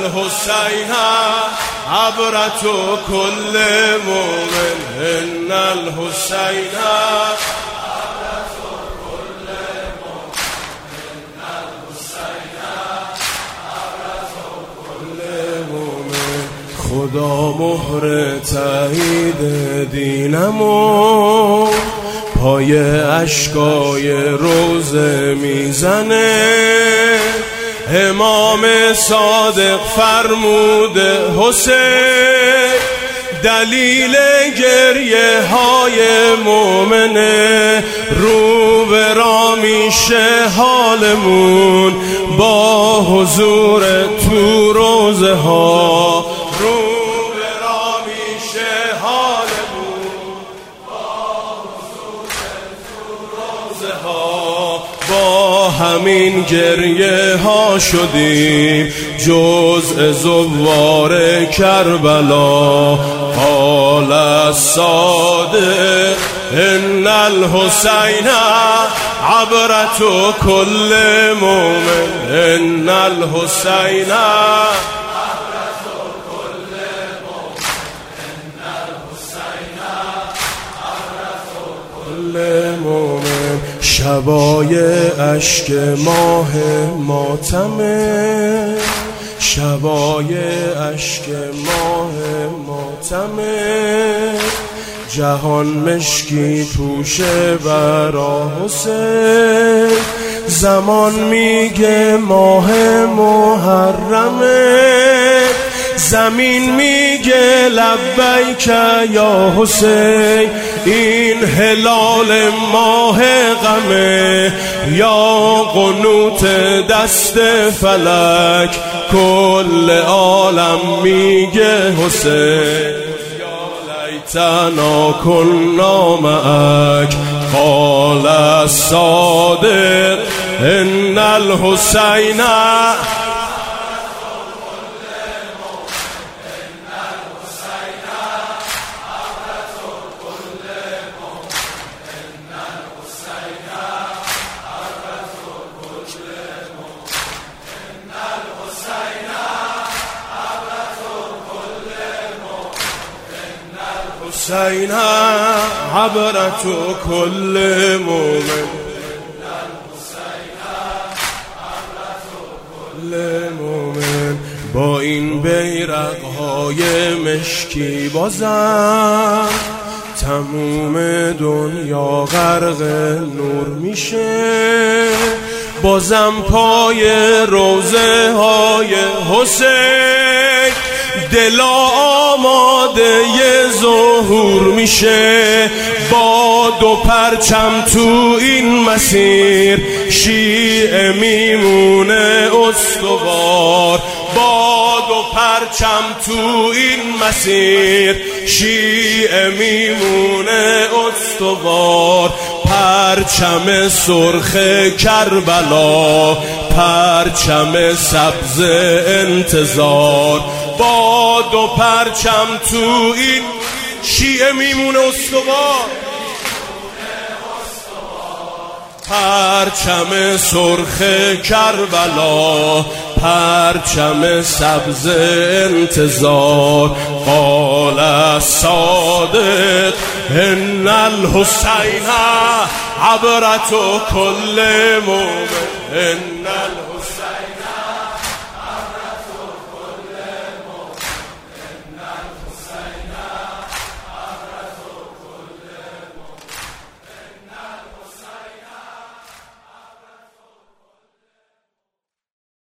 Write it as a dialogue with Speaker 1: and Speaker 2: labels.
Speaker 1: الحسین عبرة كل مؤمن إن الحسین خدا مهر تایید دینمو پای اشکای روزه میزنه. امام صادق فرموده حسین دلیل گریه های مومنه. رو به را میشه حالمون با حضور تو روزه ها. رو به را میشه حالمون با حضور تو روزه ها. با همین گریه ها شدیم جزء زوار کربلا. قال الصادق ان الحسین عبرة كل مؤمن ان الحسین عبرة كل مؤمن ان الحسین عبرة كل مؤمن. شبای اشک ماه ماتمه، شبای اشک ماه ماتمه. جهان مشکی پوشه برا حسین. زمان میگه ماه محرمه، زمین میگه لبیک یا حسین. این هلال ماه غمه یا قنوت دست فلک. کل عالم میگه حسین لیتنا کنا معک. قال الصادق ان الحسین حسین عبرة كل مؤمن كل مؤمن. با این بیرق‌های مشکی بازم تموم دنیا غرق نور میشه. بازم پای روزه های حسین دلا آماده ظهور میشه. با دو پرچم تو این مسیر شیعه میمونه استوار. با دو پرچم تو این مسیر شیعه میمونه استوار. پرچم سرخ کربلا، پرچم سبز انتظار. با دو پرچم تو این شیعه میمونه استوار. پرچم سرخ کربلا، پرچم سبز انتظار. قال الصادق ان الحسین عبرة كل مؤمن ان